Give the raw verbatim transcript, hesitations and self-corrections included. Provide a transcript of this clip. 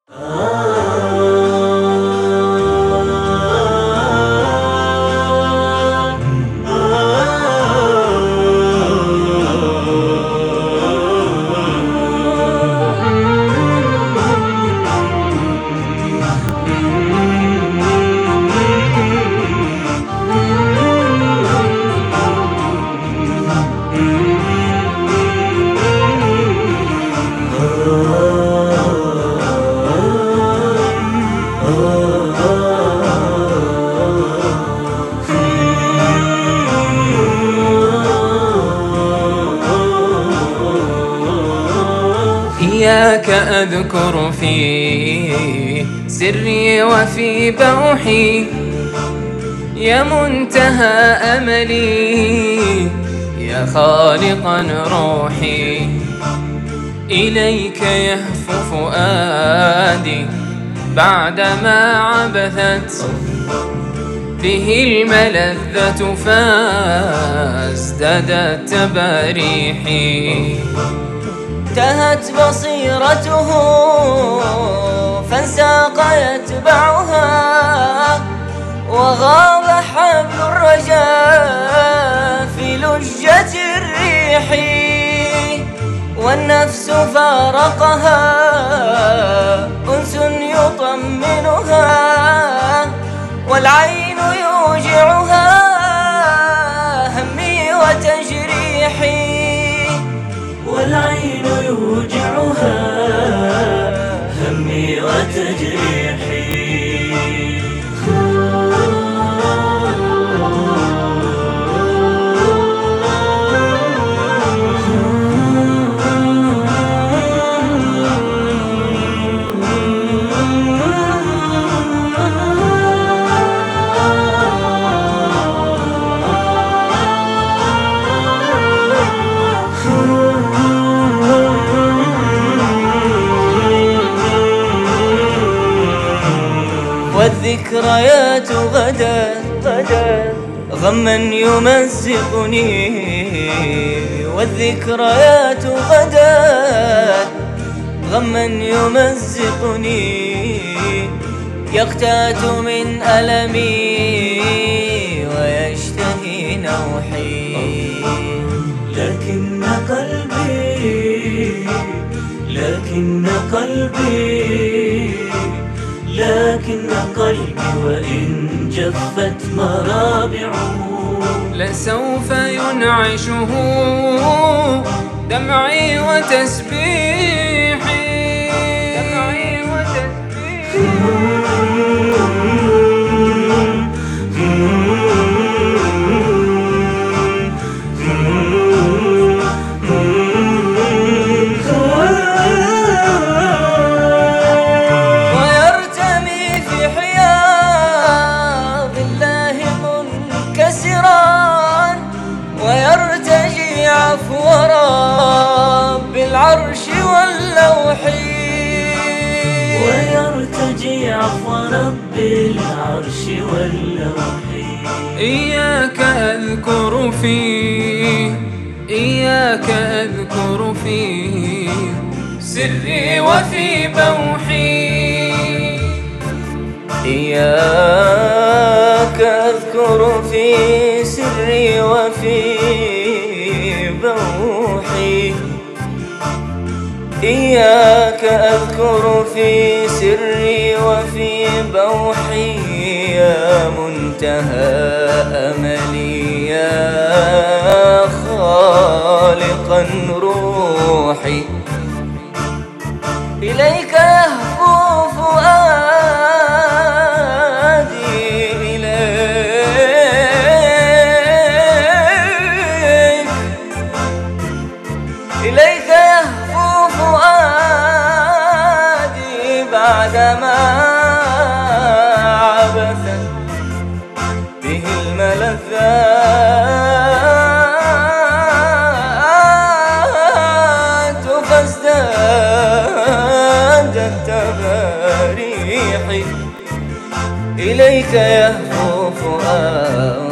إياك أذكر في سري وفي بوحي، يا منتهى أملي يا خالقا روحي. إليك يهفو فؤادي بعدما عبثت به الملذة فازدادت تباريحي. انتهت بصيرته فانساق يتبعها، وغاب حبل الرجاء في لجة الريح، والنفس فارقها أنس يطمنها، والعين يوجعها همي وتجريحي، والعين يوجعها همي وتجريحي. والذكريات غدا غدا غما يمزقني، والذكريات غدا غما يمزقني، يقتات من ألمي ويشتهي نوحي. لكن قلبي لكن قلبي لكن قلبي وإن جفت مرابعه لسوف ينعشه دمعي وتسبيحي. دمعي وتسبيحي. ويرتجي عفو رب العرش واللوح، ويرتجي عفو رب العرش واللوح. إياك أذكر فيه إياك أذكر فيه سري وفي بوحي. إياك أذكر في سري وفي بوحي، إياك أذكر في سري وفي بوحي، يا منتهى أملي يا خالقا روحي. إليك يهفو فؤادي، إليك إليك يهفو فؤادي بعدما عبثت به الملذات فازدادت تباريحي. إليك يهفو فؤادي